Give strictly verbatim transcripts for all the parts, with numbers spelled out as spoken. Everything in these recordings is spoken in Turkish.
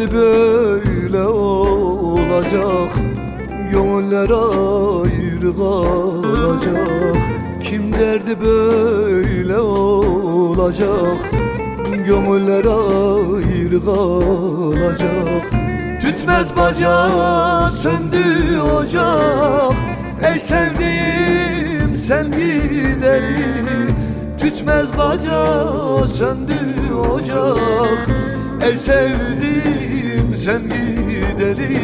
derdi böyle olacak? Gönüller ayrı kalacak. Kim derdi böyle olacak? Gönüller ayrı kalacak. Tütmez bacağı söndü ocak. Ey sevdiğim sen gideli. Tütmez bacağı söndü ocak. Ey sevdiğim sen gideli.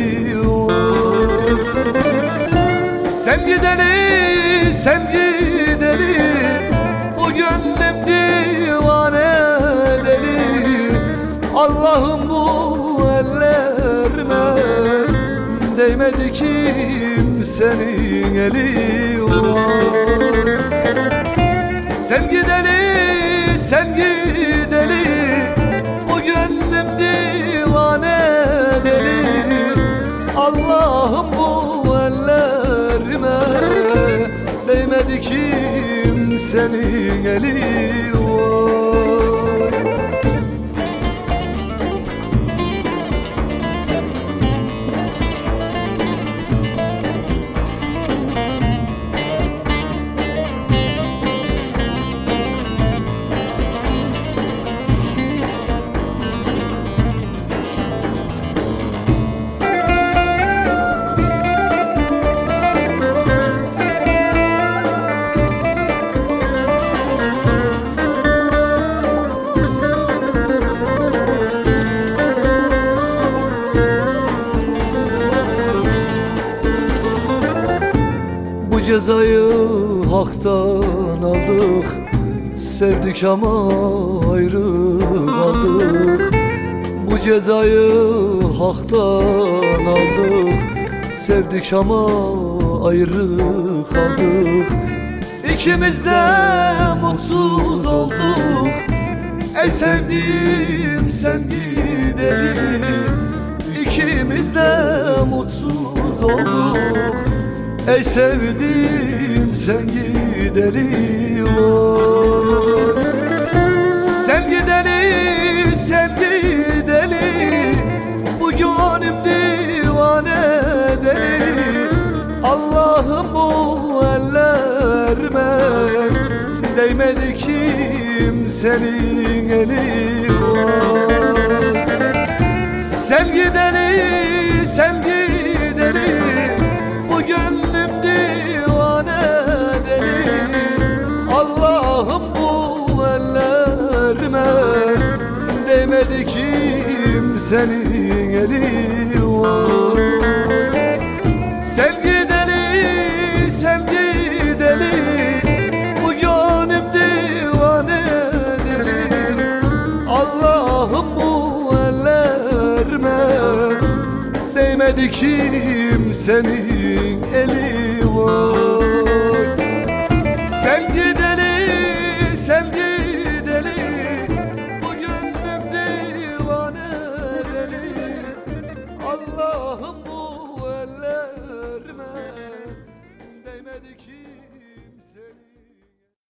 Sen gideli, sen gideli. Bu gönlüm divane deli. Allah'ım bu ellerime değmedi kimsenin eli. Sen gideli, sen gideli. Bu gönlüm divane deli. Allah'ım bu ellerime değmedi kimsenin eli. Bu cezayı haktan aldık. Sevdik ama ayrı kaldık. Bu cezayı haktan aldık. Sevdik ama ayrı kaldık. İkimiz de mutsuz olduk. Ey sevdiğim sen gideli. İkimiz de mutsuz olduk. Ey sevdiğim sen gideli. Sen gideli, sen gideli. Bu gönlüm divane deli. Allah'ım bu ellerime değmedi kimsenin eli. Sen gideli, sen gideli. Bu gönlüm divane deli. Allah'ım bu ellerime değmedi kimsenin eli. Sen gideli, sen gideli. Bu gönlüm divane deli. Allah'ım bu ellerime değmedi kimsenin eli. Sen gideli, sen gideli.